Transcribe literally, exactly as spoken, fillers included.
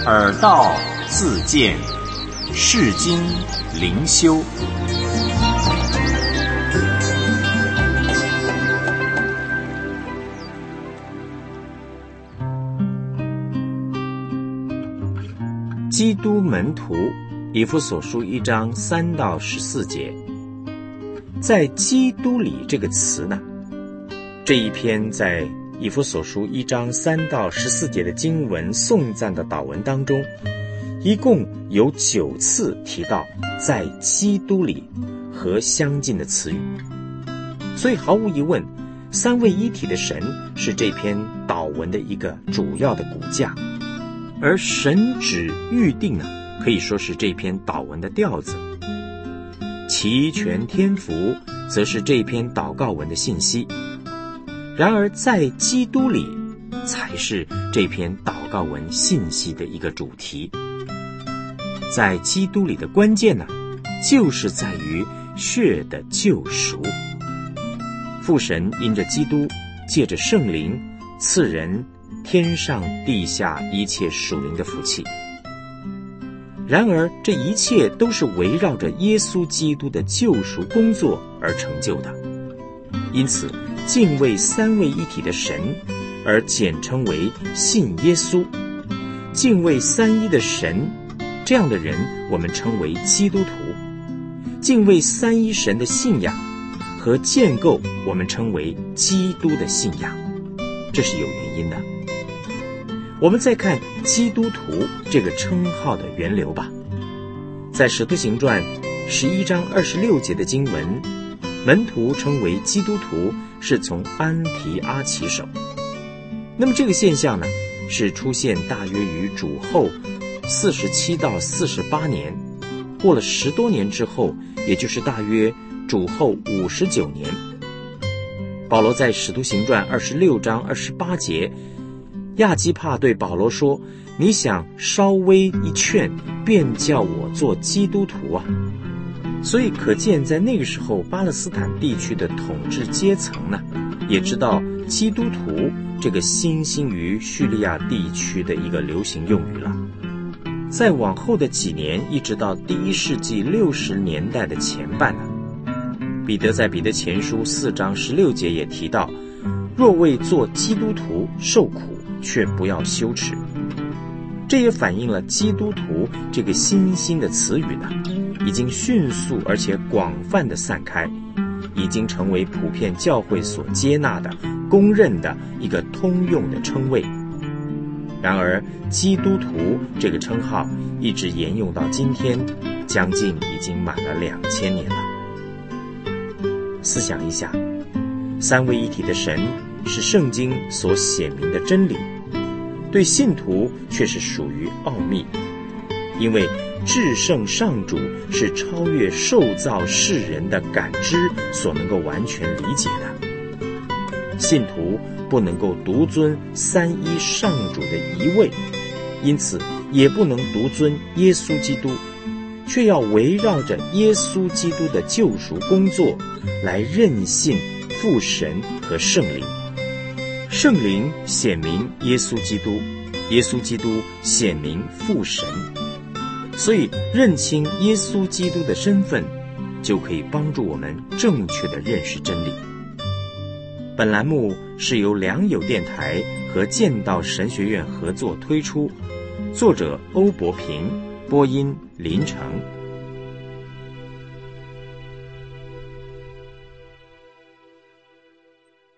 耳道自见，世经灵修。基督门徒，以弗所书一章三到十四节。在基督里这个词呢，这一篇在以弗所书一章三到十四节的经文颂赞的祷文当中，一共有九次提到在基督里和相近的词语。所以毫无疑问，三位一体的神是这篇祷文的一个主要的骨架，而神旨预定呢，可以说是这篇祷文的调子。齐全天福则是这篇祷告文的信息。然而在基督里才是这篇祷告文信息的一个主题。在基督里的关键呢，就是在于血的救赎。父神因着基督，借着圣灵赐人天上地下一切属灵的福气。然而这一切都是围绕着耶稣基督的救赎工作而成就的。因此敬畏三位一体的神，而简称为信耶稣。敬畏三一的神，这样的人我们称为基督徒。敬畏三一神的信仰和建构，我们称为基督的信仰。这是有原因的。我们再看基督徒这个称号的源流吧。在使徒行传十一章二十六节的经文，门徒称为基督徒是从安提阿起手。那么这个现象呢，是出现大约于主后四十七到四十八年，过了十多年之后，也就是大约主后五十九年。保罗在使徒行传二十六章二十八节，亚基帕对保罗说，你想稍微一劝，便叫我做基督徒啊。所以可见在那个时候，巴勒斯坦地区的统治阶层呢，也知道基督徒这个新兴于叙利亚地区的一个流行用语了。在往后的几年，一直到第一世纪六十年代的前半呢，彼得在彼得前书四章十六节也提到，若为做基督徒受苦，却不要羞耻。这也反映了基督徒这个新兴的词语呢，已经迅速而且广泛的散开，已经成为普遍教会所接纳的、公认的一个通用的称谓。然而基督徒这个称号一直沿用到今天，将近已经满了两千年了。思想一下，三位一体的神是圣经所显明的真理，对信徒却是属于奥秘，因为至圣上主是超越受造世人的感知所能够完全理解的。信徒不能够独尊三一上主的一位，因此也不能独尊耶稣基督，却要围绕着耶稣基督的救赎工作来认信父神和圣灵。圣灵显明耶稣基督，耶稣基督显明父神。所以认清耶稣基督的身份，就可以帮助我们正确地认识真理。本栏目是由良友电台和剑道神学院合作推出，作者欧伯平，播音林成。